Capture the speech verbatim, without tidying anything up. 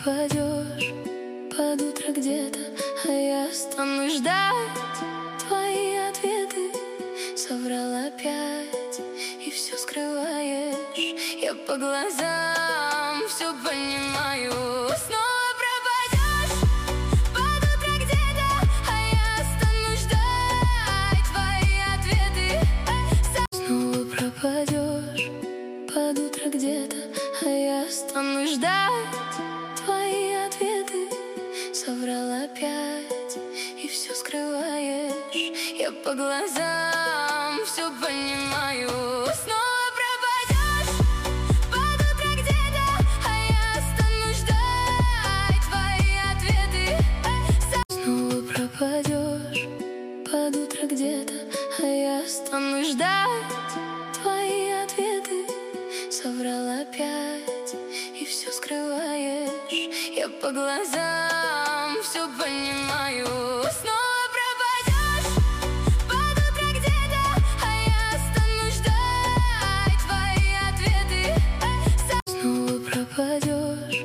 пропадешь под утро где-то, а я стану ждать твои ответы. Соврал опять и все скрываешь. Я по глазам все понимаю. Снова пропадешь под утро где-то, а я стану ждать твои ответы. Снова пропадешь под утро где-то, а я стану ждать твои ответы. Соврал опять и все скрываешь. Я по глазам все понимаю. Снова пропадешь под утро где-то, а я стану ждать твои ответы. Снова пропадешь под утро где-то, а я стану ждать твои ответы. Соврал опять и все скрываешь. Я по глазам